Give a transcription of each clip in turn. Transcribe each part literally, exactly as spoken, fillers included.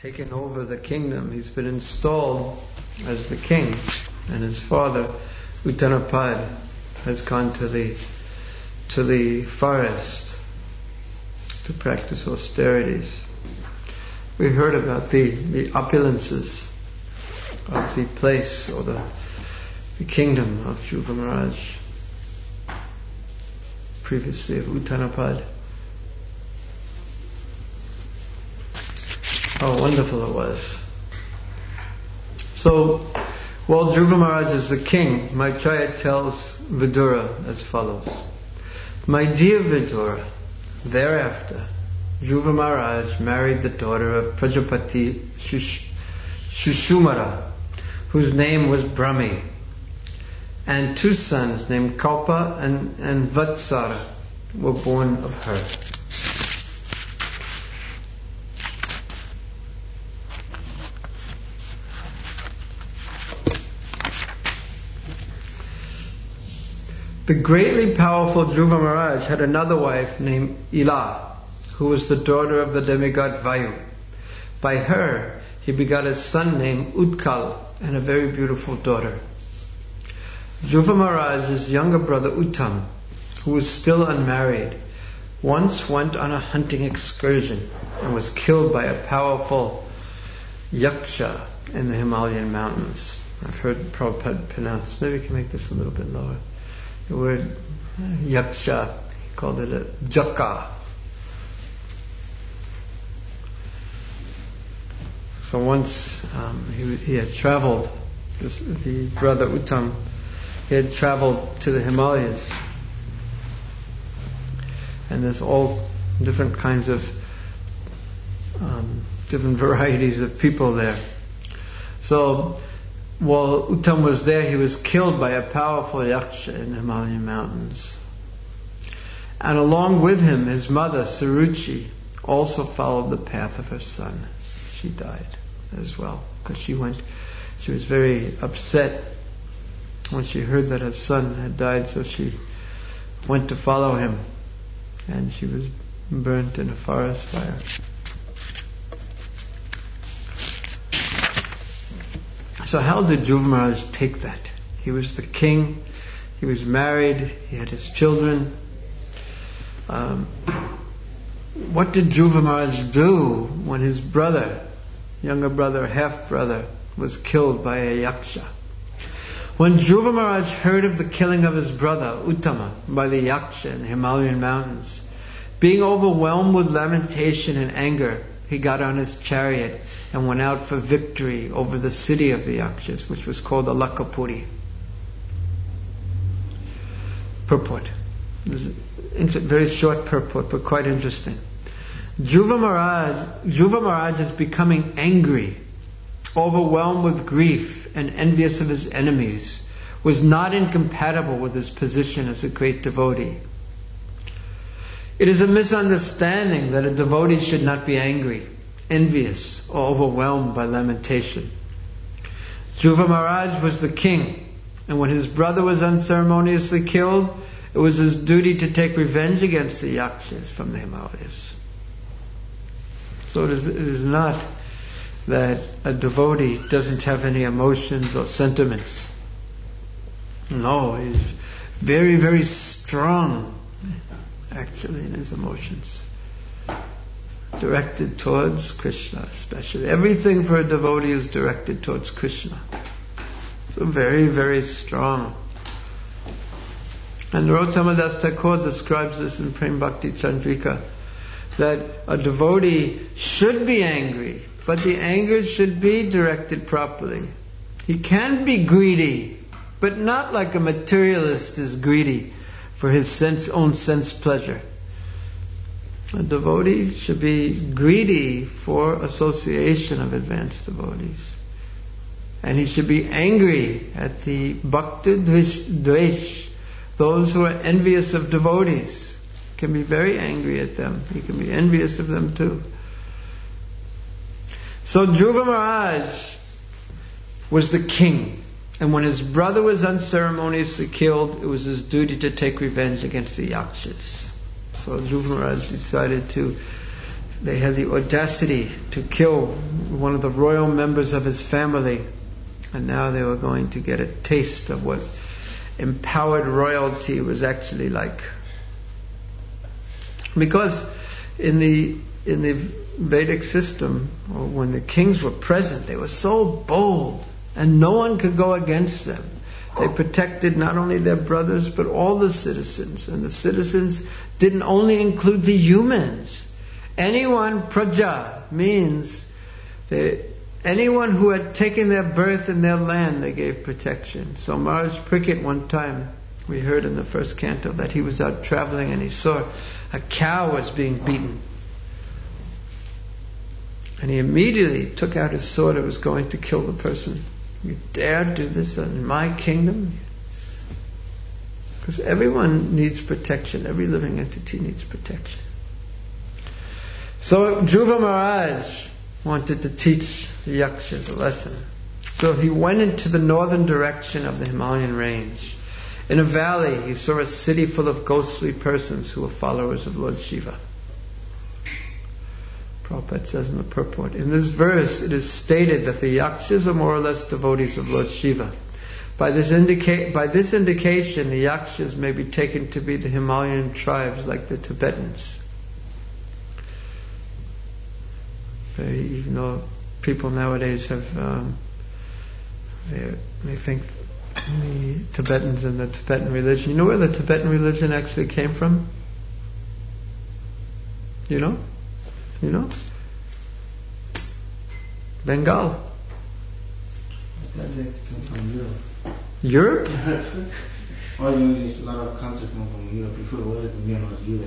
taken over the kingdom. He's been installed as the king, and his father Uttanapad has gone to the to the forest to practice austerities. We heard about the, the opulences of the place or the, the kingdom of Dhruva Maharaj, previously of Uttanapad. How wonderful it was. So, while Dhruva Maharaj is the king, Maitreya tells Vidura as follows. My dear Vidura, thereafter, Dhruva Maharaj married the daughter of Prajapati Shush- Shushumara, whose name was Brahmi, and two sons named Kalpa and, and Vatsara were born of her. The greatly powerful Dhruva Maharaj had another wife named Ila, who was the daughter of the demigod Vayu. By her, he begot a son named Utkal and a very beautiful daughter. Dhruva Maharaj's younger brother Uttam, who was still unmarried, once went on a hunting excursion and was killed by a powerful yaksha in the Himalayan mountains. I've heard Prabhupada pronounce, maybe we can make this a little bit lower. The word yaksha, he called it a jaka. So once um, he, he had traveled, this, the brother Uttam, he had traveled to the Himalayas, and there's all different kinds of um, different varieties of people there. So while Uttam was there, he was killed by a powerful yaksha in the Himalayan mountains. And along with him, his mother, Suruchi, also followed the path of her son. She died as well, because she went, she was very upset when she heard that her son had died, so she went to follow him, and she was burnt in a forest fire. So how did Dhruva Maharaj take that? He was the king, he was married, he had his children. Um, what did Dhruva Maharaj do when his brother, younger brother, half-brother, was killed by a yaksha? When Dhruva Maharaj heard of the killing of his brother, Uttama, by the yaksha in the Himalayan mountains, being overwhelmed with lamentation and anger, he got on his chariot and went out for victory over the city of the Yakshas, which was called Alakapuri. Purport. This is a very short purport, but quite interesting. Dhruva Maharaj, Dhruva Maharaj is becoming angry, overwhelmed with grief and envious of his enemies, was not incompatible with his position as a great devotee. It is a misunderstanding that a devotee should not be angry, envious, or overwhelmed by lamentation. Dhruva Maharaj was the king, and when his brother was unceremoniously killed, it was his duty to take revenge against the yakshas from the Himalayas. So it is, it is not that a devotee doesn't have any emotions or sentiments. No, he's very, very strong, actually, in his emotions. Directed towards Krishna, especially. Everything for a devotee is directed towards Krishna. So very, very strong. And Narottama Das Thakur describes this in Prem Bhakti Chandrika, that a devotee should be angry, but the anger should be directed properly. He can be greedy, but not like a materialist is greedy for his sense, own sense pleasure. A devotee should be greedy for association of advanced devotees. And he should be angry at the bhakta dvesh, those who are envious of devotees. He can be very angry at them. He can be envious of them too. So Dhruva Maharaj was the king, and when his brother was unceremoniously killed, it was his duty to take revenge against the yakshas. So Dhruva Maharaj decided to they had the audacity to kill one of the royal members of his family, and now they were going to get a taste of what empowered royalty was actually like. Because in the in the Vedic system, or when the kings were present, they were so bold, and no one could go against them. They protected not only their brothers, but all the citizens. And the citizens didn't only include the humans. Anyone, praja, means they, anyone who had taken their birth in their land, they gave protection. So Maharaj Parikshit, one time, we heard in the first canto that he was out traveling and he saw a cow was being beaten. And he immediately took out his sword and was going to kill the person. You dare do this in my kingdom? Because everyone needs protection. Every living entity needs protection. So Dhruva Maharaj wanted to teach the Yakshas a lesson. So he went into the northern direction of the Himalayan range. In a valley, he saw a city full of ghostly persons who were followers of Lord Shiva. Prabhupada says in the purport, in this verse it is stated that the Yakshas are more or less devotees of Lord Shiva. By this, indica- by this indication, the Yakshas may be taken to be the Himalayan tribes like the Tibetans. Very, even though people nowadays have, um, they, they think the Tibetans and the Tibetan religion. You know where the Tibetan religion actually came from? You know? You know? Bengal. Europe? Oh, you know, there's a lot of concepts from Europe. Before the world was Europe.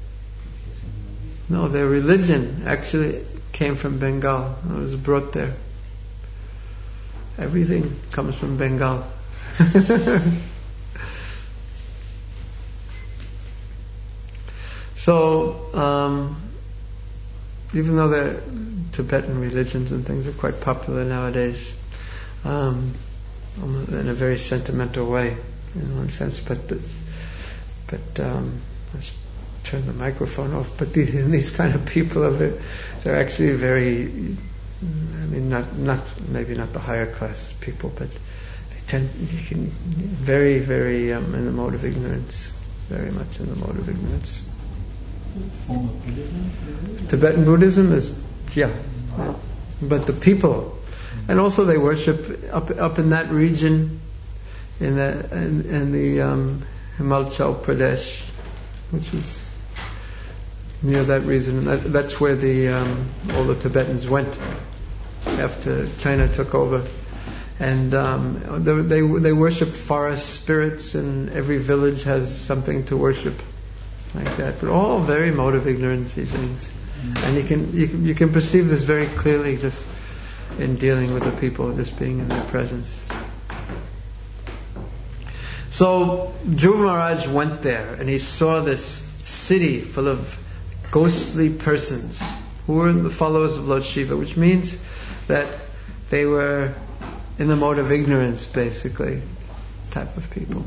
No, their religion actually came from Bengal. It was brought there. Everything comes from Bengal. So, um, even though the Tibetan religions and things are quite popular nowadays, um, in a very sentimental way, in one sense, but the, but um, let's turn the microphone off. But these, these kind of people are very, they're actually very, I mean, not not maybe not the higher class people, but they tend you can very very um, in the mode of ignorance, very much in the mode of ignorance. Form of Buddhism? Tibetan Buddhism is, yeah, yeah, but the people, and also they worship up up in that region, in the in, in the um, Himachal Pradesh, which is near that region, and that, that's where the um, all the Tibetans went after China took over, and um, they, they they worship forest spirits, and every village has something to worship. Like that, but all very mode of ignorance, these things, and you can you can you can perceive this very clearly just in dealing with the people, just being in their presence. So Dhruva Maharaj went there, and he saw this city full of ghostly persons who were the followers of Lord Shiva, which means that they were in the mode of ignorance, basically, type of people.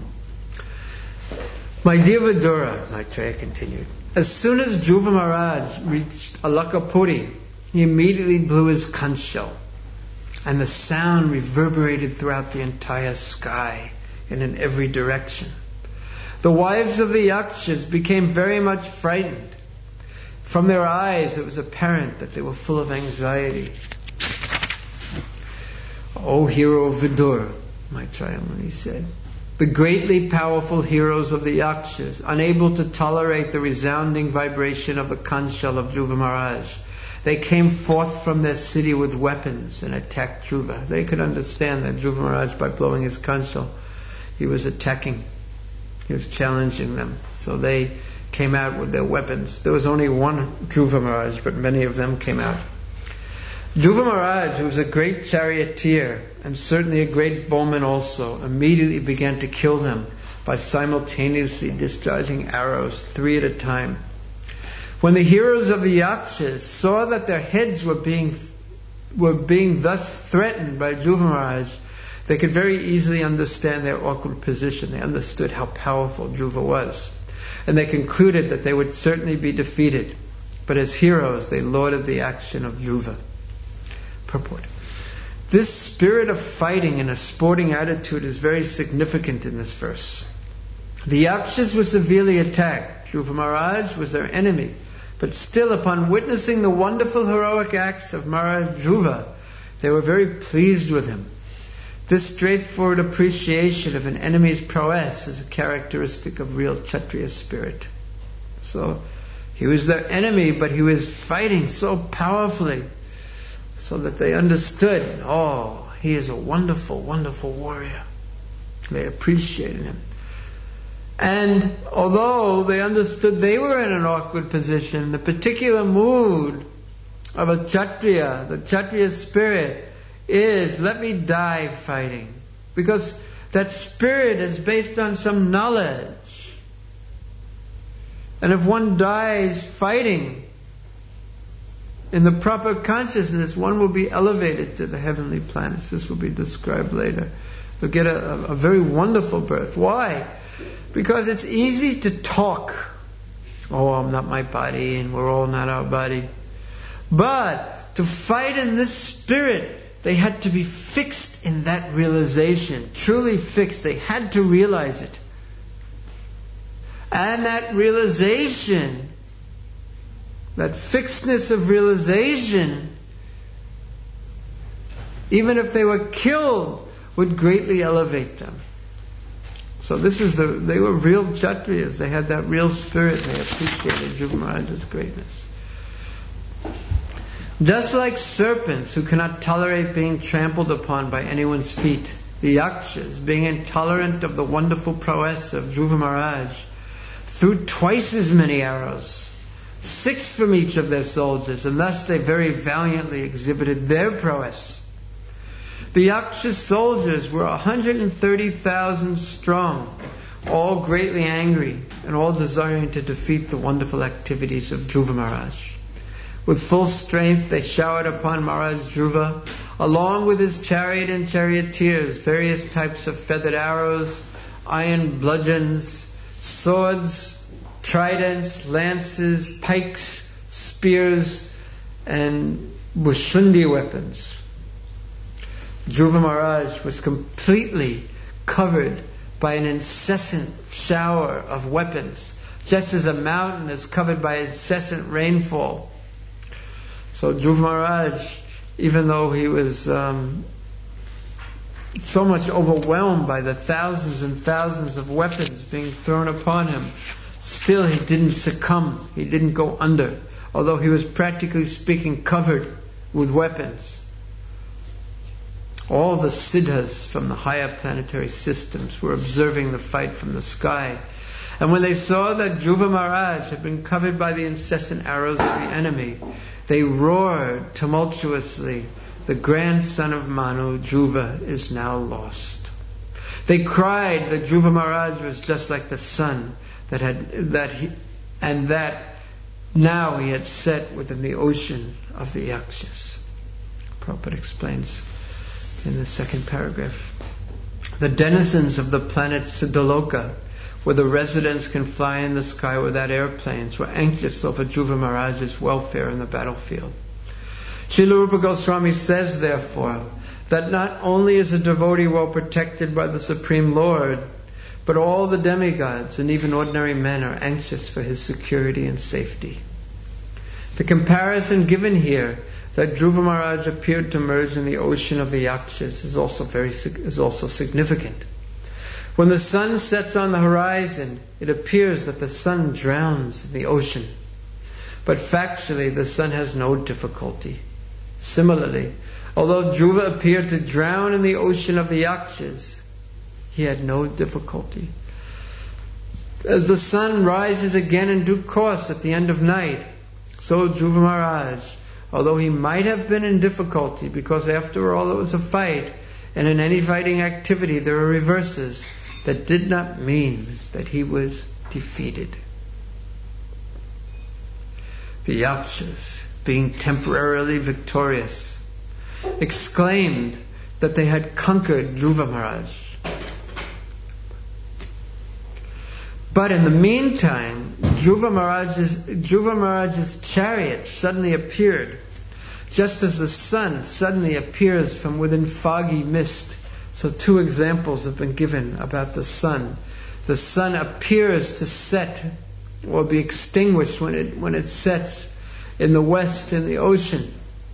My dear Vidura, Maitreya continued, as soon as Dhruva Maharaj reached Alakapuri, he immediately blew his conch shell, and the sound reverberated throughout the entire sky and in every direction. The wives of the Yakshas became very much frightened. From their eyes it was apparent that they were full of anxiety. O hero Vidur, Maitreya Muni said, the greatly powerful heroes of the Yakshas, unable to tolerate the resounding vibration of the conch shell of Dhruva Maharaj, they came forth from their city with weapons and attacked Dhruva. They could understand that Dhruva Maharaj, by blowing his conch shell, he was attacking, he was challenging them. So they came out with their weapons. There was only one Dhruva Maharaj, but many of them came out. Dhruva Maharaj, who was a great charioteer and certainly a great bowman also, immediately began to kill them by simultaneously discharging arrows, three at a time. When the heroes of the Yakshas saw that their heads were being were being thus threatened by Dhruva Maharaj, they could very easily understand their awkward position. They understood how powerful Dhruva was, and they concluded that they would certainly be defeated. but as heroes they lauded the action of Dhruva. Purport. This spirit of fighting and a sporting attitude is very significant in this verse. The Yakshas were severely attacked. Dhruva Maharaj was their enemy, but still, upon witnessing the wonderful heroic acts of Maharaj Dhruva, they were very pleased with him. This straightforward appreciation of an enemy's prowess is a characteristic of real Kshatriya spirit. So, he was their enemy, but he was fighting so powerfully, so that they understood, oh, he is a wonderful, wonderful warrior. They appreciated him. And although they understood they were in an awkward position, the particular mood of a Kshatriya, the Kshatriya spirit, is let me die fighting. Because that spirit is based on some knowledge. And if one dies fighting in the proper consciousness, one will be elevated to the heavenly planets. This will be described later. They'll get a, a very wonderful birth. Why? Because it's easy to talk. Oh, I'm not my body, and we're all not our body. But to fight in this spirit, they had to be fixed in that realization. Truly fixed. They had to realize it. And that realization, that fixedness of realization, even if they were killed, would greatly elevate them. So this is the, they were real Kshatriyas. They had that real spirit. They appreciated Dhruva Maharaj's greatness. Just like serpents who cannot tolerate being trampled upon by anyone's feet, the Yakshas, being intolerant of the wonderful prowess of Dhruva Maharaj, threw twice as many arrows, six from each of their soldiers, and thus they very valiantly exhibited their prowess. The Yaksha soldiers were one hundred thirty thousand strong, all greatly angry, and all desiring to defeat the wonderful activities of Dhruva Maharaj. With full strength they showered upon Maharaj Dhruva, along with his chariot and charioteers, various types of feathered arrows, iron bludgeons, swords, tridents, lances, pikes, spears, and Bhushundi weapons. Dhruva Maharaj was completely covered by an incessant shower of weapons, just as a mountain is covered by incessant rainfall. So Dhruva Maharaj, even though he was um, so much overwhelmed by the thousands and thousands of weapons being thrown upon him, still he didn't succumb, he didn't go under, although he was practically speaking covered with weapons. All the siddhas from the higher planetary systems were observing the fight from the sky. And when they saw that Dhruva Maharaj had been covered by the incessant arrows of the enemy, they roared tumultuously, "The grandson of Manu, Dhruva, is now lost." They cried that Dhruva Maharaj was just like the sun that had that he, and that now he had set within the ocean of the Yakshas. Prabhupada explains in the second paragraph. The denizens of the planet Siddhaloka, where the residents can fly in the sky without airplanes, were anxious over Dhruva Maharaj's welfare in the battlefield. Srila Rupa Goswami says, therefore, that not only is a devotee well protected by the Supreme Lord, but all the demigods and even ordinary men are anxious for his security and safety. The comparison given here, that Dhruva Maharaj appeared to merge in the ocean of the Yakshas, is also very is also significant. When the sun sets on the horizon, it appears that the sun drowns in the ocean. But factually, the sun has no difficulty. Similarly, although Dhruva appeared to drown in the ocean of the Yakshas, he had no difficulty. As the sun rises again in due course at the end of night, so Dhruva Maharaj, although he might have been in difficulty, because after all it was a fight, and in any fighting activity there are reverses, that did not mean that he was defeated. The Yakshas, being temporarily victorious, exclaimed that they had conquered Dhruva Maharaj. But in the meantime, Dhruva Maharaj's, Dhruva Maharaj's chariot suddenly appeared, just as the sun suddenly appears from within foggy mist. So two examples have been given about the sun. The sun appears to set or be extinguished when it when it sets in the west in the ocean,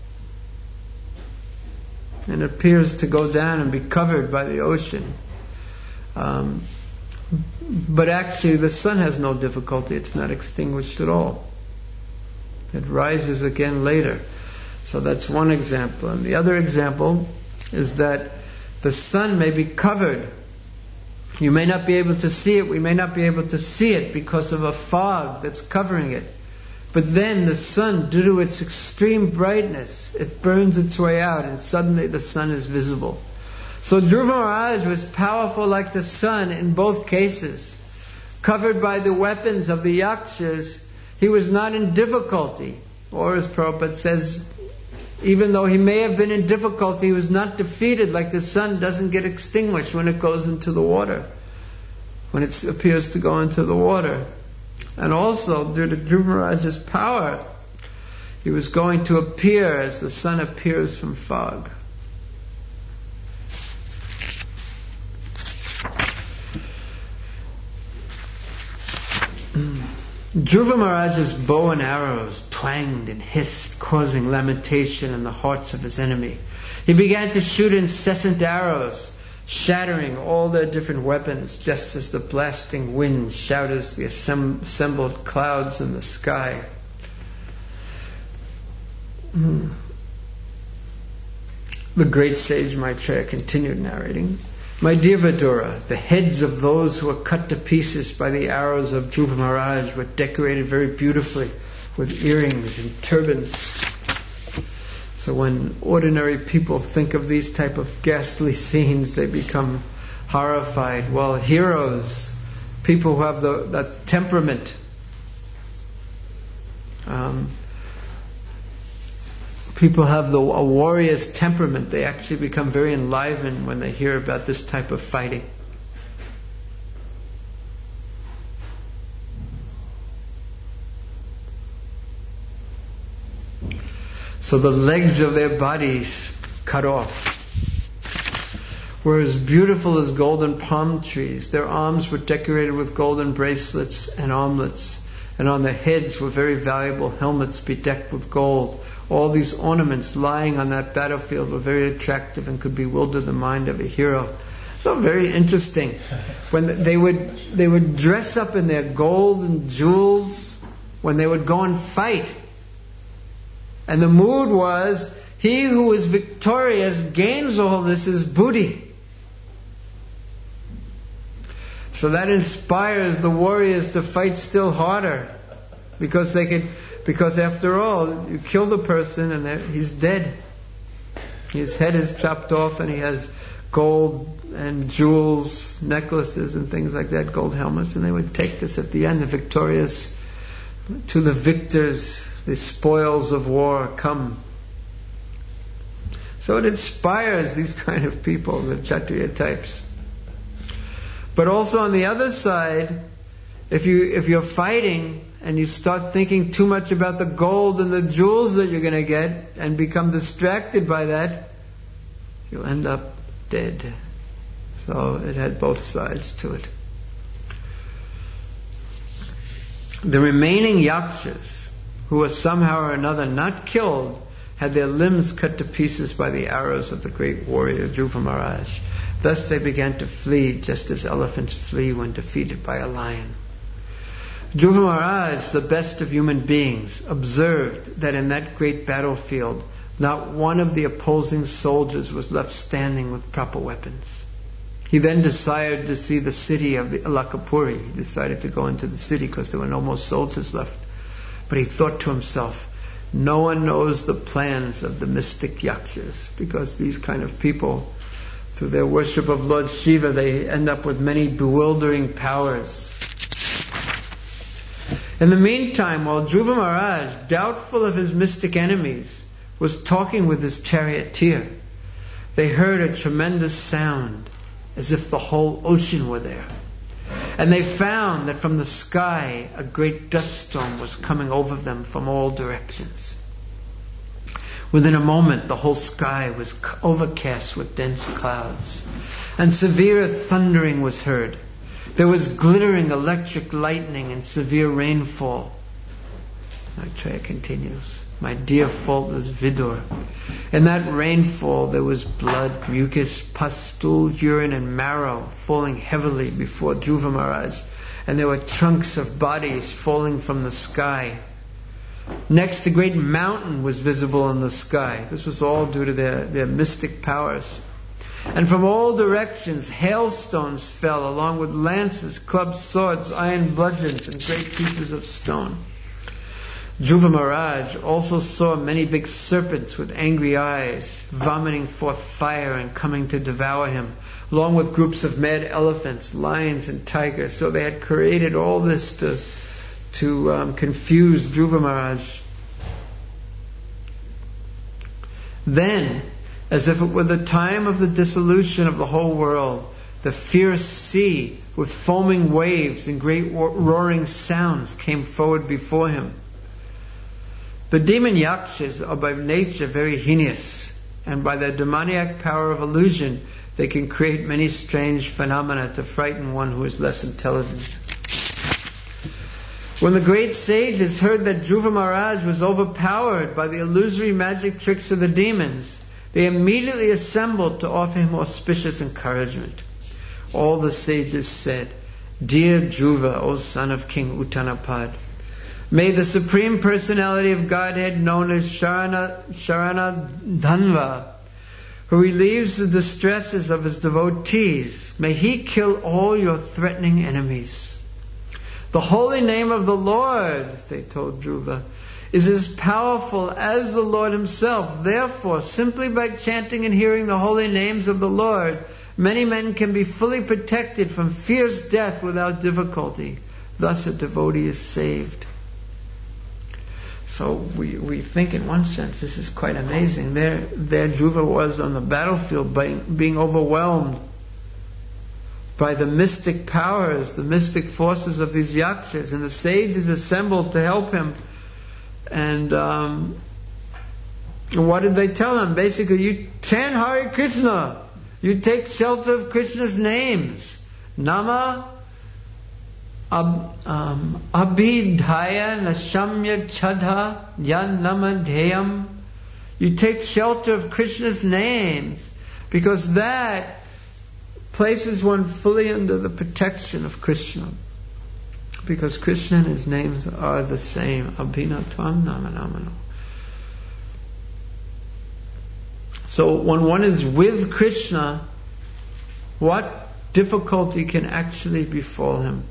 and appears to go down and be covered by the ocean. Um, but actually the sun has no difficulty, it's not extinguished at all. It rises again later. So that's one example. And the other example is that the sun may be covered. You may not be able to see it, we may not be able to see it because of a fog that's covering it. But then the sun, due to its extreme brightness, it burns its way out and suddenly the sun is visible. So Dhruva Maharaj was powerful like the sun in both cases. Covered by the weapons of the Yakshas, he was not in difficulty. Or as Prabhupada says, even though he may have been in difficulty, he was not defeated, like the sun doesn't get extinguished when it goes into the water, when it appears to go into the water. And also, due to Dhruva Maharaj's power, he was going to appear as the sun appears from fog. Dhruva Maharaj's bow and arrows twanged and hissed, causing lamentation in the hearts of his enemy. He began to shoot incessant arrows, shattering all their different weapons, just as the blasting wind shatters the assemb- assembled clouds in the sky. Hmm. The great sage Maitreya continued narrating. My dear Vidura, the heads of those who were cut to pieces by the arrows of Dhruva Maharaj were decorated very beautifully with earrings and turbans. So when ordinary people think of these type of ghastly scenes, they become horrified. Well, heroes, people who have the, that temperament, um, people have the, a warrior's temperament. They actually become very enlivened when they hear about this type of fighting. So the legs of their bodies cut off were as beautiful as golden palm trees. Their arms were decorated with golden bracelets and armlets, and on their heads were very valuable helmets bedecked with gold. All these ornaments lying on that battlefield were very attractive and could bewilder the mind of a hero. So very interesting. When they would they would dress up in their gold and jewels when they would go and fight. And the mood was, he who is victorious gains all this as booty. So that inspires the warriors to fight still harder, because they could, because after all, you kill the person and he's dead. His head is chopped off and he has gold and jewels, necklaces and things like that, gold helmets, and they would take this at the end, the victorious, to the victors, the spoils of war come. So it inspires these kind of people, the Kshatriya types. But also on the other side, if you if you're fighting and you start thinking too much about the gold and the jewels that you're going to get and become distracted by that, you'll end up dead. So it had both sides to it. The remaining yakshas, who were somehow or another not killed, had their limbs cut to pieces by the arrows of the great warrior Dhruva Maharaj. Thus they began to flee, just as elephants flee when defeated by a lion. Dhruva Maharaj, the best of human beings, observed that in that great battlefield, not one of the opposing soldiers was left standing with proper weapons. He then desired to see the city of the Alakapuri. He decided to go into the city because there were no more soldiers left. But he thought to himself, no one knows the plans of the mystic yakshas, because these kind of people, through their worship of Lord Shiva, they end up with many bewildering powers. In the meantime, while Dhruva Maharaj, doubtful of his mystic enemies, was talking with his charioteer, they heard a tremendous sound, as if the whole ocean were there. And they found that from the sky a great dust storm was coming over them from all directions. Within a moment, the whole sky was overcast with dense clouds, and severe thundering was heard. There was glittering electric lightning and severe rainfall. Maitreya continues, my dear faultless Vidur, in that rainfall there was blood, mucus, pus, stool, urine and marrow falling heavily before Dhruva Maharaj, and there were trunks of bodies falling from the sky. Next, a great mountain was visible in the sky. This was all due to their, their mystic powers. And from all directions, hailstones fell, along with lances, clubs, swords, iron bludgeons, and great pieces of stone. Dhruva Maharaj also saw many big serpents with angry eyes, vomiting forth fire and coming to devour him, along with groups of mad elephants, lions, and tigers. So they had created all this to to um, confuse Dhruva Maharaj. Then, as if it were the time of the dissolution of the whole world, the fierce sea with foaming waves and great roaring sounds came forward before him. The demon Yakshas are by nature very heinous, and by their demoniac power of illusion they can create many strange phenomena to frighten one who is less intelligent. When the great sages heard that Dhruva Maharaj was overpowered by the illusory magic tricks of the demons, they immediately assembled to offer him auspicious encouragement. All the sages said, Dear Dhruva, O son of King Uttanapad, may the Supreme Personality of Godhead known as Sharana, Sharanadhanva, who relieves the distresses of his devotees, may he kill all your threatening enemies. The holy name of the Lord, they told Dhruva, is as powerful as the Lord himself. Therefore, simply by chanting and hearing the holy names of the Lord, many men can be fully protected from fierce death without difficulty. Thus a devotee is saved. So we, we think in one sense this is quite amazing. There, there Dhruva was on the battlefield by, being overwhelmed by the mystic powers, the mystic forces of these yakshas, and the sages assembled to help him. And um, what did they tell him? Basically, you chant Hare Krishna, you take shelter of Krishna's names. Nama ab, um, Abhidhaya Nashamya Chadha Yan Namadheyam. You take shelter of Krishna's names, because that places one fully under the protection of Krishna. Because Krishna and his names are the same. Abhinatvam Namanamano. So when one is with Krishna, what difficulty can actually befall him?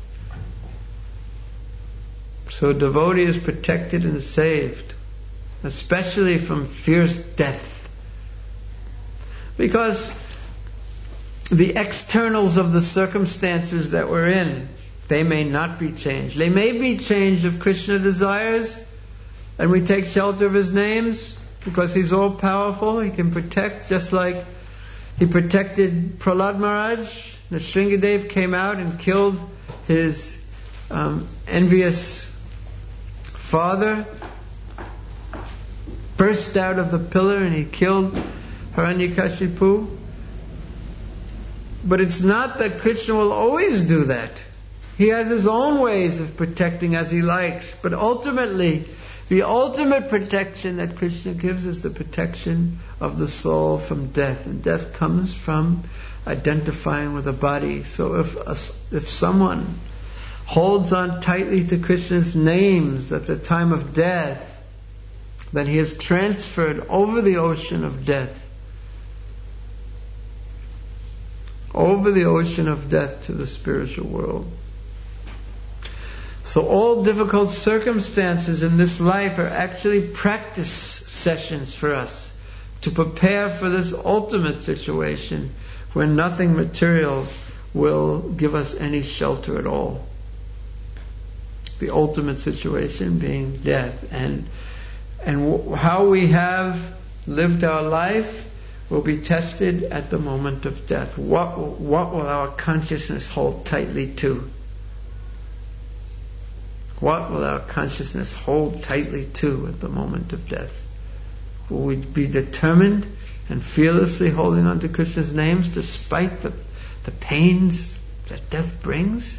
So a devotee is protected and saved, especially from fierce death. Because the externals of the circumstances that we're in, they may not be changed. They may be changed if Krishna desires, and we take shelter of his names, because he's all powerful. He can protect, just like he protected Prahlad Maharaj. Nrsingadev came out and killed his um, envious father, burst out of the pillar, and he killed Hiranyakashipu. But it's not that Krishna will always do that. He has his own ways of protecting as he likes. But ultimately, the ultimate protection that Krishna gives is the protection of the soul from death. And death comes from identifying with the body. So if a, if someone holds on tightly to Krishna's names at the time of death, then he is transferred over the ocean of death. Over the ocean of death to the spiritual world. So all difficult circumstances in this life are actually practice sessions for us to prepare for this ultimate situation where nothing material will give us any shelter at all. The ultimate situation being death. And and w- how we have lived our life, will be tested at the moment of death. What, what will our consciousness hold tightly to? What will our consciousness hold tightly to at the moment of death? Will we be determined and fearlessly holding on to Krishna's names despite the, the pains that death brings?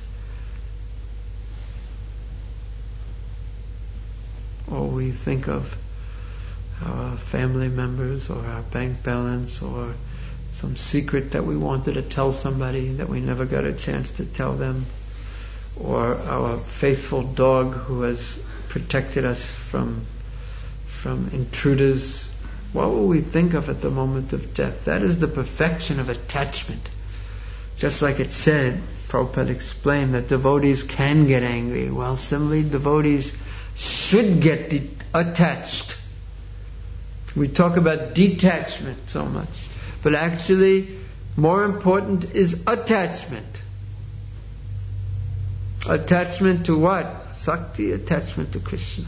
Or we think of our family members or our bank balance or some secret that we wanted to tell somebody that we never got a chance to tell them, or our faithful dog who has protected us from from intruders. What will we think of at the moment of death? That is the perfection of attachment. Just like it said, Prabhupada explained that devotees can get angry. Well, similarly, devotees should get de- attached. We talk about detachment so much, but actually more important is attachment. Attachment to what? Sakti, attachment to Krishna.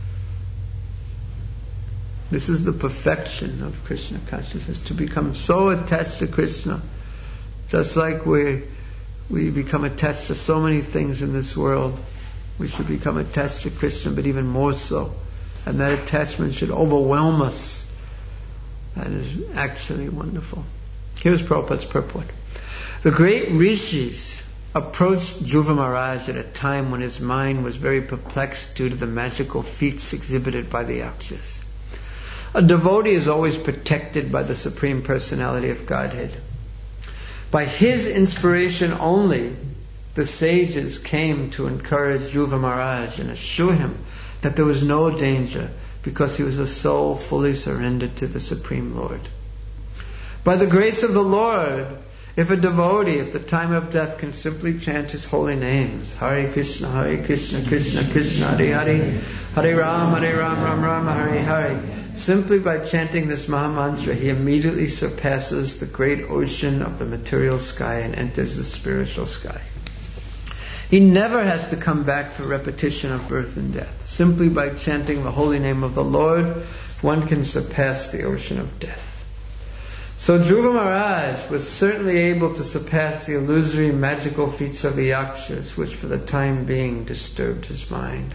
This is the perfection of Krishna consciousness, to become so attached to Krishna, just like we we become attached to so many things in this world. We should become attached to Krishna, but even more so. And that attachment should overwhelm us. That is actually wonderful. Here's Prabhupada's purport. The great rishis approached Dhruva Maharaj at a time when his mind was very perplexed due to the magical feats exhibited by the Yakshas. A devotee is always protected by the Supreme Personality of Godhead. By his inspiration only, the sages came to encourage Dhruva Maharaj and assure him that there was no danger because he was a soul fully surrendered to the Supreme Lord. By the grace of the Lord, if a devotee at the time of death can simply chant his holy names, Hare Krishna, Hare Krishna, Krishna Krishna, Hare Hare, Hare Ram, Hare Ram, Ram Ram, Hare Hare, simply by chanting this Mahamantra, he immediately surpasses the great ocean of the material sky and enters the spiritual sky. He never has to come back for repetition of birth and death. Simply by chanting the holy name of the Lord, one can surpass the ocean of death. So Dhruva Maharaj was certainly able to surpass the illusory magical feats of the Yakshas, which for the time being disturbed his mind.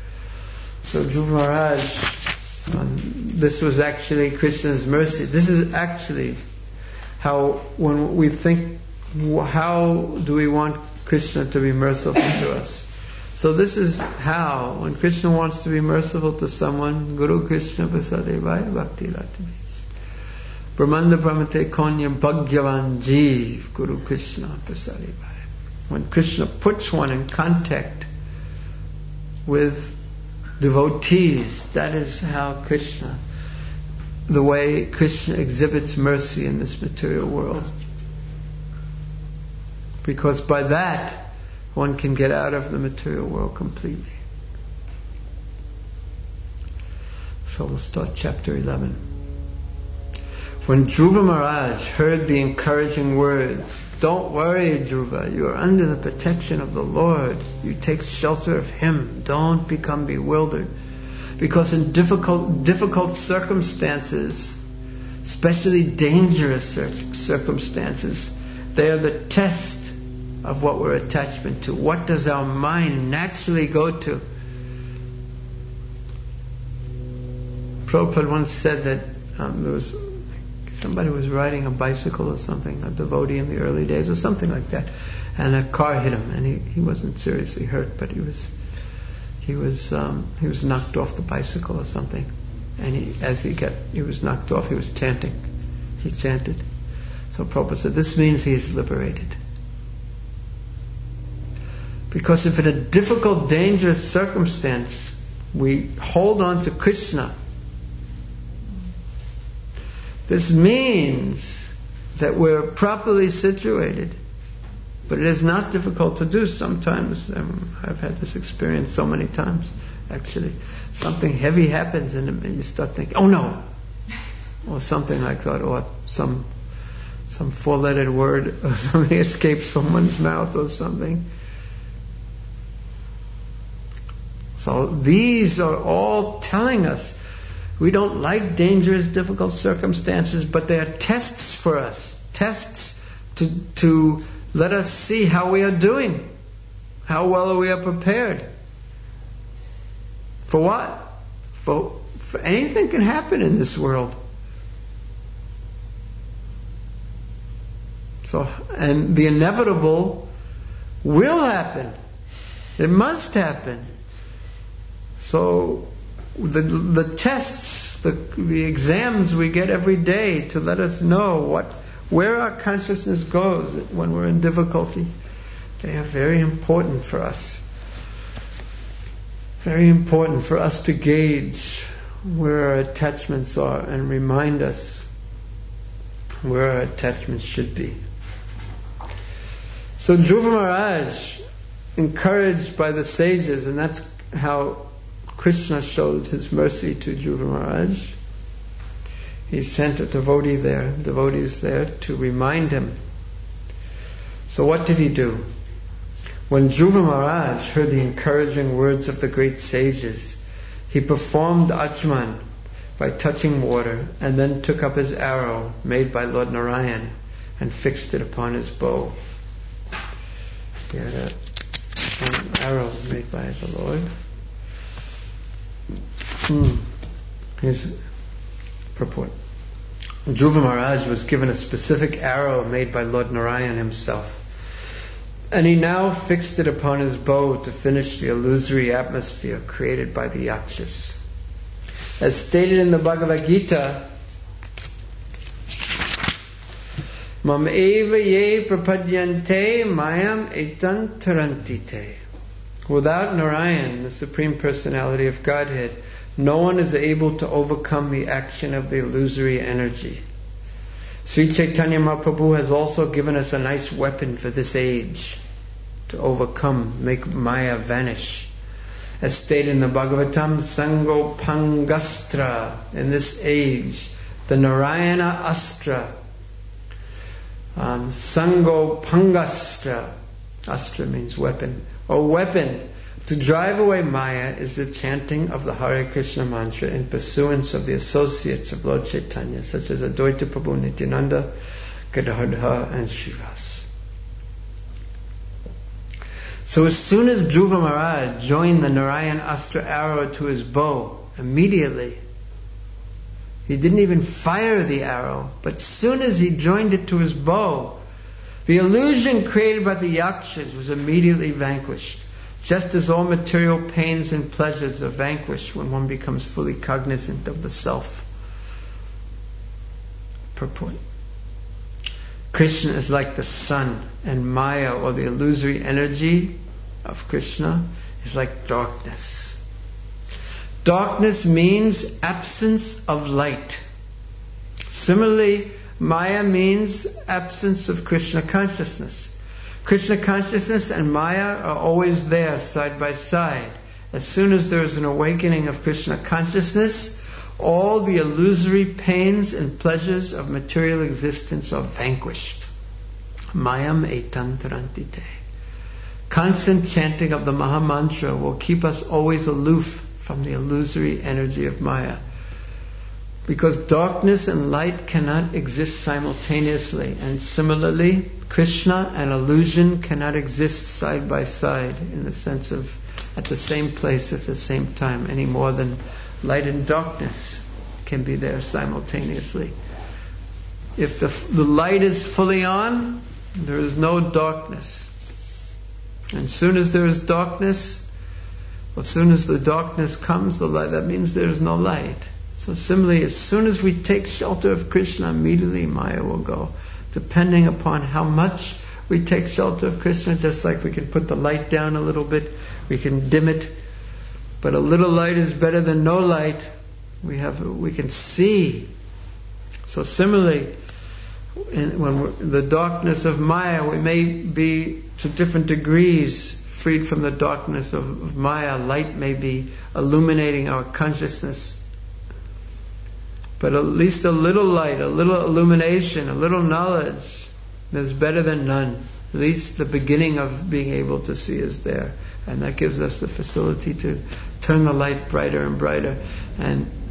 So Dhruva Maharaj, um, this was actually Krishna's mercy. This is actually how, when we think, how do we want Krishna to be merciful to us? So this is how, when Krishna wants to be merciful to someone, Guru Krishna Prasadevaya Bhakti Ratami. Brahmanda Pramate Konyam Bhagyavan Jeev Guru Krishna Prasadevaya. When Krishna puts one in contact with devotees, that is how Krishna, the way Krishna exhibits mercy in this material world. Because by that, one can get out of the material world completely. So we'll start chapter eleven. When Dhruva Maharaj heard the encouraging words, "Don't worry, Dhruva, you are under the protection of the Lord. You take shelter of Him. Don't become bewildered. Because in difficult, difficult circumstances, especially dangerous circumstances, they are the test of what we're attachment to. What does our mind naturally go to?" Prabhupada once said that um, there was somebody was riding a bicycle or something, a devotee in the early days or something like that, and a car hit him, and he, he wasn't seriously hurt, but he was he was um, he was knocked off the bicycle or something, and he, as he got he was knocked off, he was chanting. He chanted. So Prabhupada said, this means he is liberated. Because if in a difficult, dangerous circumstance we hold on to Krishna, this means that we're properly situated. But it is not difficult to do. Sometimes, um, I've had this experience so many times, actually. Something heavy happens and you start thinking, oh no! Or something like that, or some some four-lettered word or something escapes from one's mouth or something. So these are all telling us We don't like dangerous, difficult circumstances, but they are tests for us. Tests to, to let us see how we are doing. How well we are prepared. For what? For, for anything can happen in this world. So, and the inevitable will happen. It must happen. So, the the tests, the the exams we get every day to let us know what where our consciousness goes when we're in difficulty, they are very important for us. Very important for us to gauge where our attachments are and remind us where our attachments should be. So Dhruva Maharaj, encouraged by the sages, and that's how Krishna showed his mercy to Dhruva Maharaj. He sent a devotee there, devotees there to remind him. So what did he do? When Dhruva Maharaj heard the encouraging words of the great sages, he performed Achman by touching water and then took up his arrow made by Lord Narayan and fixed it upon his bow. He had a, an arrow made by the Lord. Hmm. Here's purport. Dhruva Maharaj was given a specific arrow made by Lord Narayan himself, and he now fixed it upon his bow to finish the illusory atmosphere created by the Yakshas. As stated in the Bhagavad Gita, Mam eva ye prapadyante mayam etan tarantite. Without Narayan, the Supreme Personality of Godhead, no one is able to overcome the action of the illusory energy. Sri Chaitanya Mahaprabhu has also given us a nice weapon for this age to overcome, make Maya vanish. As stated in the Bhagavatam, Sango Pangastra, in this age, the Narayana Astra, um, Sango Pangastra, Astra means weapon, a weapon to drive away Maya is the chanting of the Hare Krishna mantra in pursuance of the associates of Lord Chaitanya, such as Advaita Prabhu Nityananda, Gadadhar and Srivas. So as soon as Dhruva Maharaj joined the Narayan Astra arrow to his bow, immediately, he didn't even fire the arrow, but as soon as he joined it to his bow, the illusion created by the Yakshas was immediately vanquished, just as all material pains and pleasures are vanquished when one becomes fully cognizant of the self. Purport. Krishna is like the sun, and Maya, or the illusory energy of Krishna, is like darkness. Darkness means absence of light. Similarly, Maya means absence of Krishna consciousness. Krishna consciousness and Maya are always there, side by side. As soon as there is an awakening of Krishna consciousness, all the illusory pains and pleasures of material existence are vanquished. Mayam etam tarantite. Constant chanting of the Maha Mantra will keep us always aloof from the illusory energy of Maya. Because darkness and light cannot exist simultaneously, and similarly, Krishna and illusion cannot exist side by side in the sense of at the same place at the same time, any more than light and darkness can be there simultaneously. If the, the light is fully on, there is no darkness. And as soon as there is darkness, as soon as the darkness comes, the light, that means there is no light. So similarly, as soon as we take shelter of Krishna, immediately Maya will go. Depending upon how much we take shelter of Krishna, just like we can put the light down a little bit, we can dim it, but a little light is better than no light. We have, we can see. So similarly, in, when we're, the darkness of Maya, we may be to different degrees freed from the darkness of, of Maya. Light may be illuminating our consciousness. But at least a little light, a little illumination, a little knowledge is better than none. At least the beginning of being able to see is there. And that gives us the facility to turn the light brighter and brighter. And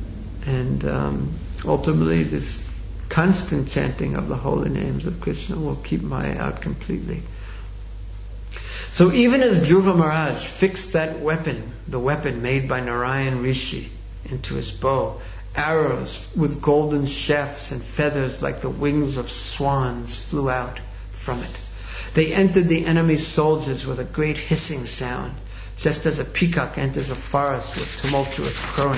And um, ultimately this constant chanting of the holy names of Krishna will keep Maya out completely. So even as Dhruva Maharaj fixed that weapon, the weapon made by Narayan Rishi, into his bow, arrows with golden shafts and feathers like the wings of swans flew out from it. They entered the enemy's soldiers with a great hissing sound, just as a peacock enters a forest with tumultuous crowing.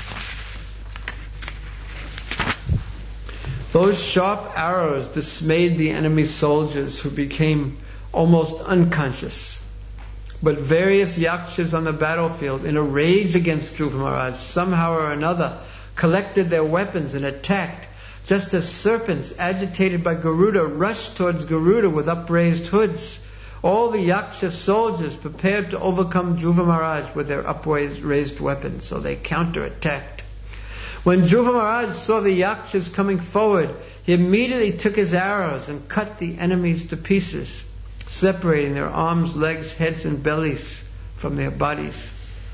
Those sharp arrows dismayed the enemy soldiers, who became almost unconscious. But various yakshas on the battlefield, in a rage against Dhruva Maharaj, somehow or another collected their weapons and attacked, just as serpents agitated by Garuda rushed towards Garuda with upraised hoods. All the yaksha soldiers prepared to overcome Dhruva Maharaj with their upraised weapons, so they counterattacked. When Dhruva Maharaj saw the yakshas coming forward, he immediately took his arrows and cut the enemies to pieces, separating their arms, legs, heads and bellies from their bodies.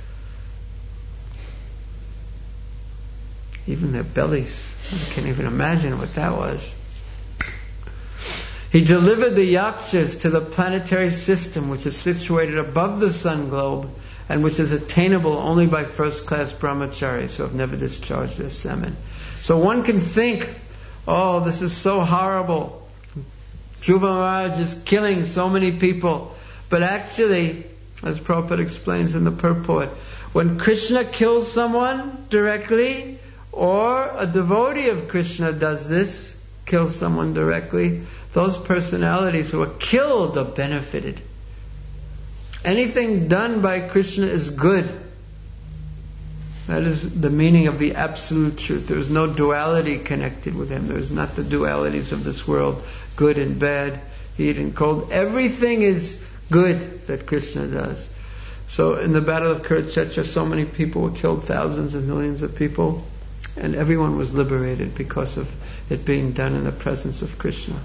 Even their bellies. I can't even imagine what that was. He delivered the yakshas to the planetary system, which is situated above the sun globe and which is attainable only by first-class brahmacharis who have never discharged their semen. So one can think, oh, this is so horrible. Dhruva Maharaj is killing so many people. But actually, as Prabhupada explains in the purport, when Krishna kills someone directly, or a devotee of Krishna does this, kills someone directly, those personalities who are killed are benefited. Anything done by Krishna is good. That is the meaning of the absolute truth. There is no duality connected with him. There is not the dualities of this world, good and bad, heat and cold. Everything is good that Krishna does. So in the battle of Kurukshetra, so many people were killed, thousands and millions of people, and everyone was liberated because of it being done in the presence of Krishna.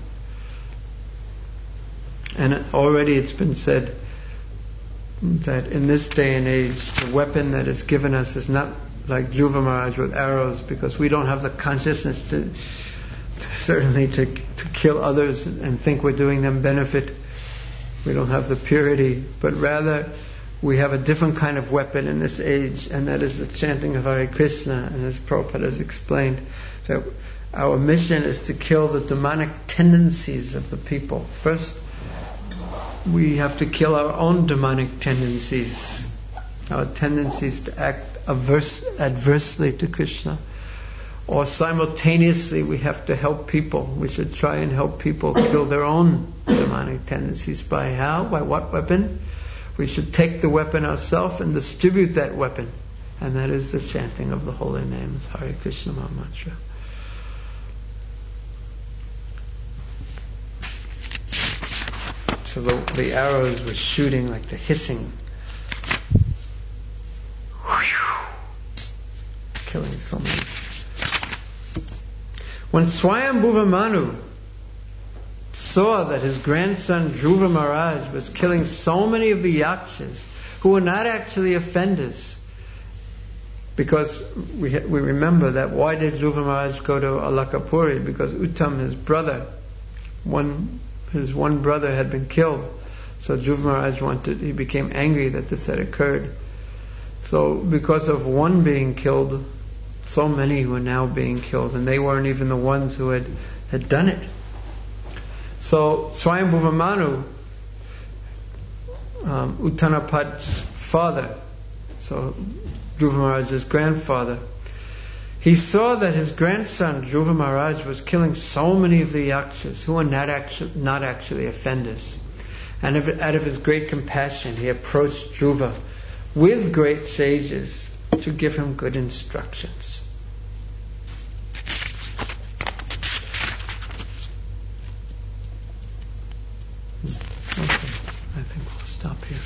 And already it's been said that in this day and age, the weapon that is given us is not like Dhruva Maharaj with arrows, because we don't have the consciousness to, to certainly to, to kill others and think we're doing them benefit. We don't have the purity, but rather we have a different kind of weapon in this age, and that is the chanting of Hare Krishna. And as Prabhupada has explained, that our mission is to kill the demonic tendencies of the people. First, we have to kill our own demonic tendencies, our tendencies to act averse, adversely to Krishna. Or simultaneously we have to help people. We should try and help people kill their own demonic tendencies. By how? By what weapon? We should take the weapon ourselves and distribute that weapon. And that is the chanting of the holy names, Hare Krishna Mahamantra. So the, the arrows were shooting like the hissing, killing so many. When Swayambhuva Manu saw that his grandson Dhruva Maharaj was killing so many of the yakshas who were not actually offenders, because we we remember that why did Dhruva Maharaj go to Alakapuri? Because Uttam, his brother, one his one brother had been killed. So Dhruva Maharaj wanted, he became angry that this had occurred. So because of one being killed, so many were now being killed, and they weren't even the ones who had, had done it. So Swayambhuva Manu, um, Uttanapad's father, so Dhruva Maharaj's grandfather, he saw that his grandson Dhruva Maharaj was killing so many of the yakshas who were not actually, not actually offenders. And out of his great compassion, he approached Dhruva with great sages to give him good instructions. Okay, I think we'll stop here.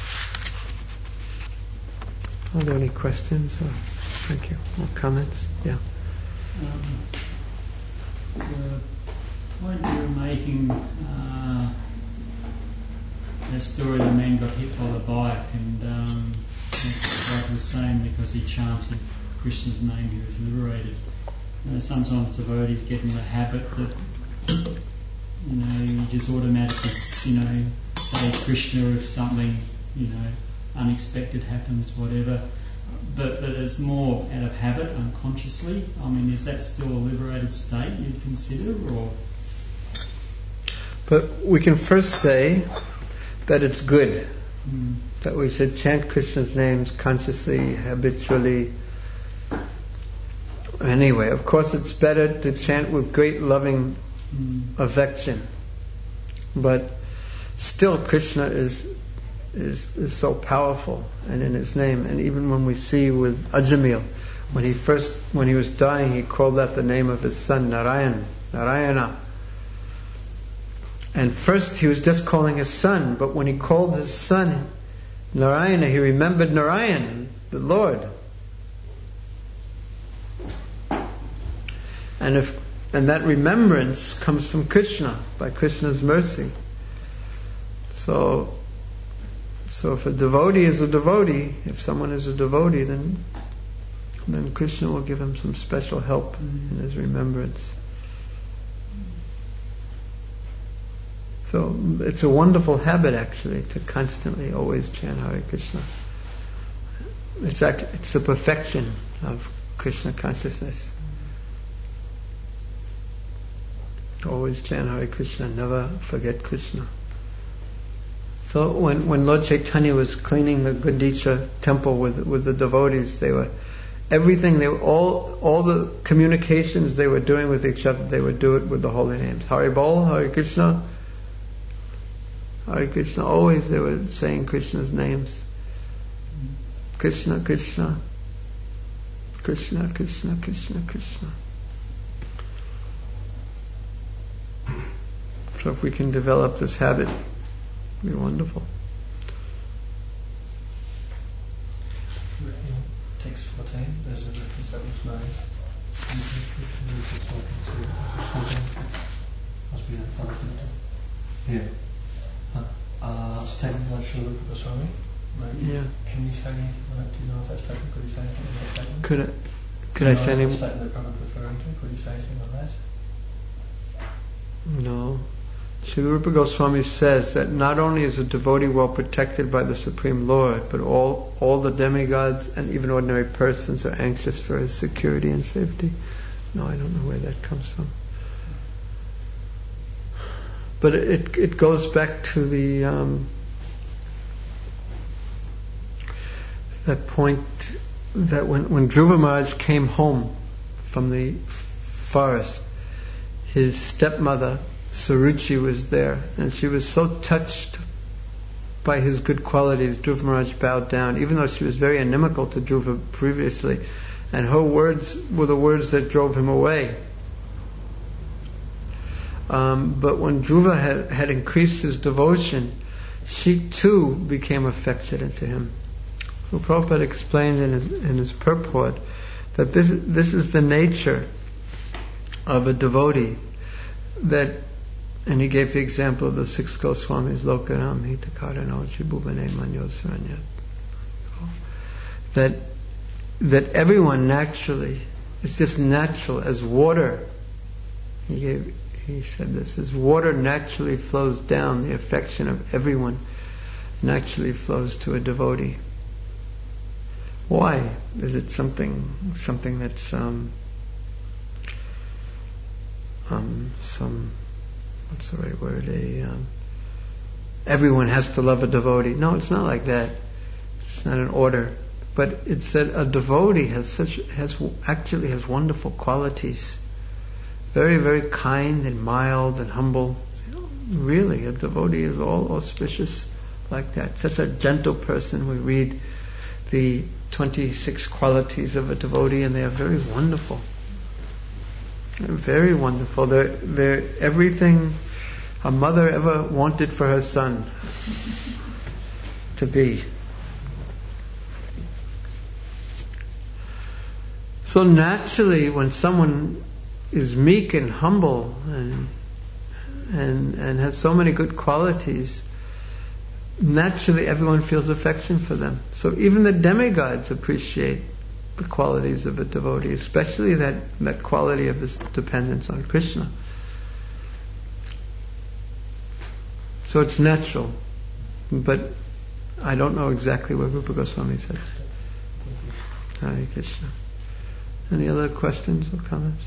Are there any questions? Or, thank you. Or comments? Yeah. Um, the point you're making, uh, the story of the man got hit by the bike, and um, like was saying, because he chanted Krishna's name here is liberated. You know, sometimes devotees get in the habit that, you know, you just automatically, you know, say Krishna if something, you know, unexpected happens, whatever. But, but it's more out of habit, unconsciously. I mean, is that still a liberated state you'd consider, or? But we can first say that it's good, Mm. that we should chant Krishna's names consciously, habitually. Anyway, of course it's better to chant with great loving Mm. affection. But still Krishna is, is is so powerful and in his name. And even when we see with Ajamil, when he first when he was dying, he called out the name of his son, Narayan, Narayana. And first he was just calling his son, but when he called his son Narayana, he remembered Narayan, the Lord. And if and that remembrance comes from Krishna, by Krishna's mercy. So so if a devotee is a devotee, if someone is a devotee, then then Krishna will give him some special help in his remembrance. So it's a wonderful habit, actually, to constantly always chant Hare Krishna. It's act, it's the perfection of Krishna consciousness. Always chant Hare Krishna, never forget Krishna. So when, when Lord Chaitanya was cleaning the Gundicha temple with with the devotees, they were everything they were all all the communications they were doing with each other, they would do it with the holy names. Hare Bol, Hare Krishna, Hare Krishna. Always they were saying Krishna's names. Krishna, Krishna, Krishna, Krishna, Krishna, Krishna. So if we can develop this habit, it'd be wonderful. Text fourteen, there's a reference that was made. Must be another thing. Yeah. Uh, statement by Srila Rupa Goswami. Maybe. Yeah. Can you say anything about that? Do you know that statement? Could you say anything about that statement? Could I, could you I know say the any? statement that Prabhupada's referring to? Could you say anything on that? No. Srila Rupa Goswami says that not only is a devotee well protected by the Supreme Lord, but all, all the demigods and even ordinary persons are anxious for his security and safety. No, I don't know where that comes from. But it it goes back to the um, that point that when, when Dhruva Maharaj came home from the forest, his stepmother Saruchi was there, and she was so touched by his good qualities. Dhruva Maharaj bowed down, even though she was very inimical to Dhruva previously, and her words were the words that drove him away. Um, but when Dhruva had, had increased his devotion, she too became affectionate to him. So Prabhupada explained in his, in his purport that this this is the nature of a devotee, that, and he gave the example of the six Goswamis, Lokaram, Hitakarano, Chibhuvane, Manyosaranya. That that everyone naturally, it's just natural as water. He gave, he said this, as water naturally flows down, the affection of everyone naturally flows to a devotee. Why? Is it something something that's um, um, some what's the right word? A um, everyone has to love a devotee. No, it's not like that. It's not an order, but it's that a devotee has such has actually has wonderful qualities. Very, very kind and mild and humble. Really, a devotee is all auspicious like that. Such a gentle person. We read the twenty-six qualities of a devotee, and they are very wonderful. They're very wonderful. They're, they're everything a mother ever wanted for her son to be. So naturally, when someone is meek and humble and and and has so many good qualities, naturally everyone feels affection for them. So even the demigods appreciate the qualities of a devotee, especially that, that quality of his dependence on Krishna. So it's natural, but I don't know exactly what Rupa Goswami says. Hare Krishna. Any other questions or comments?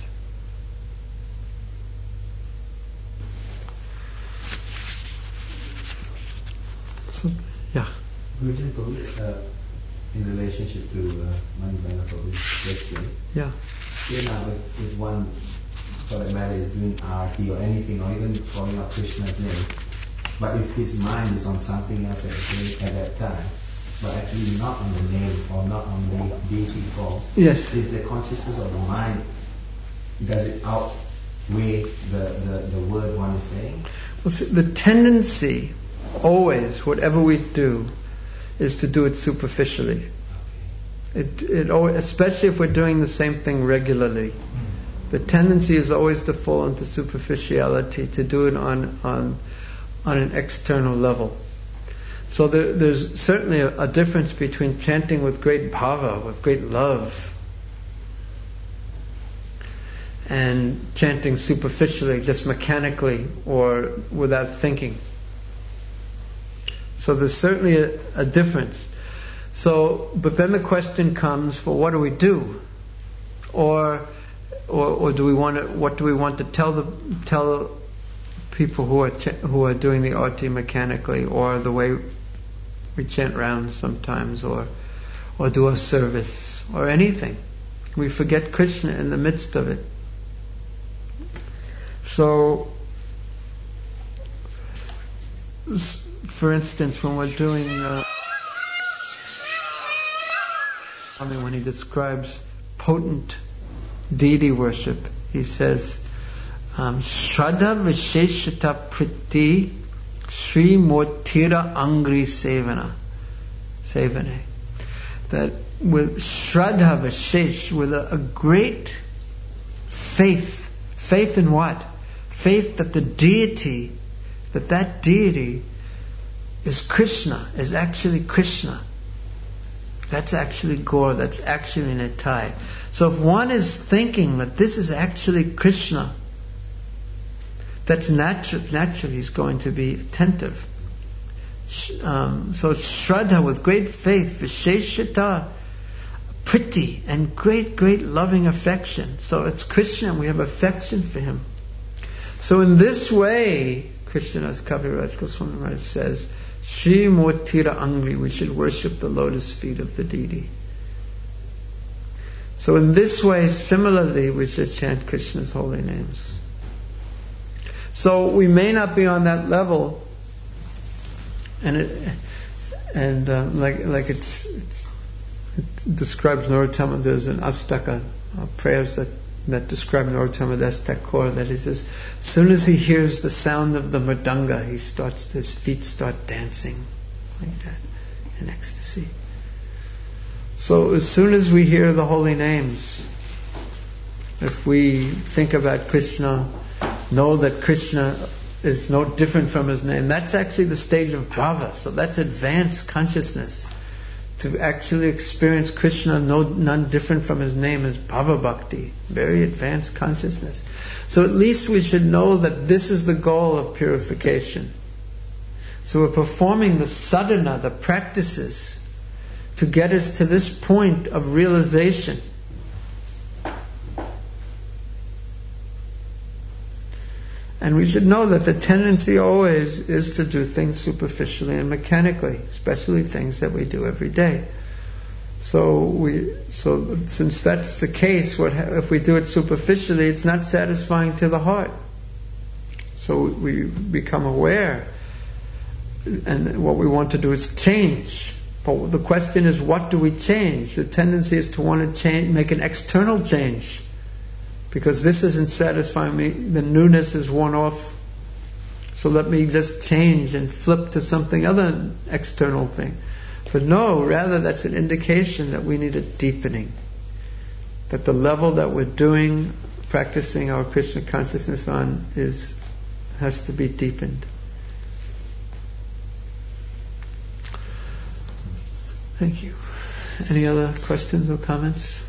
So, yeah. Guruji Prabhu, uh, in relationship to uh, Manivana Prabhu's question, yeah. you know, if, if one, for that matter, is doing arati or anything, or even calling out Krishna's name, but if his mind is on something else at, the, at that time, but actually not on the name or not on the deity form, yes. is the consciousness of the mind, does it outweigh the, the, the word one is saying? Well, see, the tendency, always, whatever we do, is to do it superficially. It, it always, especially if we're doing the same thing regularly. The tendency is always to fall into superficiality, to do it on on on an external level. So there, there's certainly a, a difference between chanting with great bhava, with great love, and chanting superficially, just mechanically or without thinking. So there's certainly a, a difference. So, but then the question comes: well, what do we do? Or, or, or do we want to? What do we want to tell the tell people who are ch- who are doing the arati mechanically, or the way we chant rounds sometimes, or or do a service, or anything? We forget Krishna in the midst of it. So, for instance, when we're doing, uh, I mean, when he describes potent deity worship, he says, um, Shraddha Visheshata Priti Sri Motira Angri Sevana Sevane. That with Shraddha Vishesh, with a, a great faith, faith in what? Faith that the deity, that that deity is Krishna, is actually Krishna. That's actually Gaur, that's actually Nitai. So if one is thinking that this is actually Krishna, that's natural, naturally he's going to be attentive. Um, so Shraddha, with great faith, Visheshata, pretty, and great, great loving affection. So it's Krishna, and we have affection for him. So in this way, Krishnadas Kaviraj Goswami Maharaj says, Shri Motira Angri, we should worship the lotus feet of the deity. So in this way, similarly, we should chant Krishna's holy names. So we may not be on that level, and it, and um, like like it's, it's it describes Narottama. There's an astaka, uh, prayers that that describe Narottama Das Thakur, that he says, as soon as he hears the sound of the mridanga, he starts, his feet start dancing like that in ecstasy. So as soon as we hear the holy names, if we think about Krishna, know that Krishna is no different from his name, that's actually the stage of bhava. So that's advanced consciousness. To actually experience Krishna no, none different from his name is bhava bhakti, very advanced consciousness. So at least we should know that this is the goal of purification. So we're performing the sadhana, the practices, to get us to this point of realization. And we should know that the tendency always is to do things superficially and mechanically, especially things that we do every day. So we, so since that's the case, what if we do it superficially? It's not satisfying to the heart. So we become aware, and what we want to do is change. But the question is, what do we change? The tendency is to want to change, make an external change. Because this isn't satisfying me, the newness is worn off. So let me just change and flip to something other external thing. But no, rather that's an indication that we need a deepening. That the level that we're doing, practicing our Krishna consciousness on, is has to be deepened. Thank you. Any other questions or comments?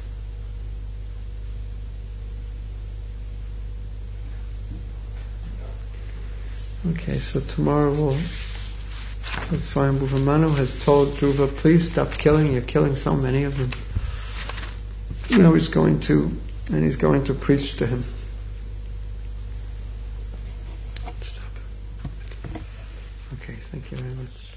Okay, so tomorrow we'll, so Swayambhuva Manu has told Dhruva, please stop killing, you're killing so many of them. Now he's going to, and he's going to preach to him. Stop. Okay, thank you very much.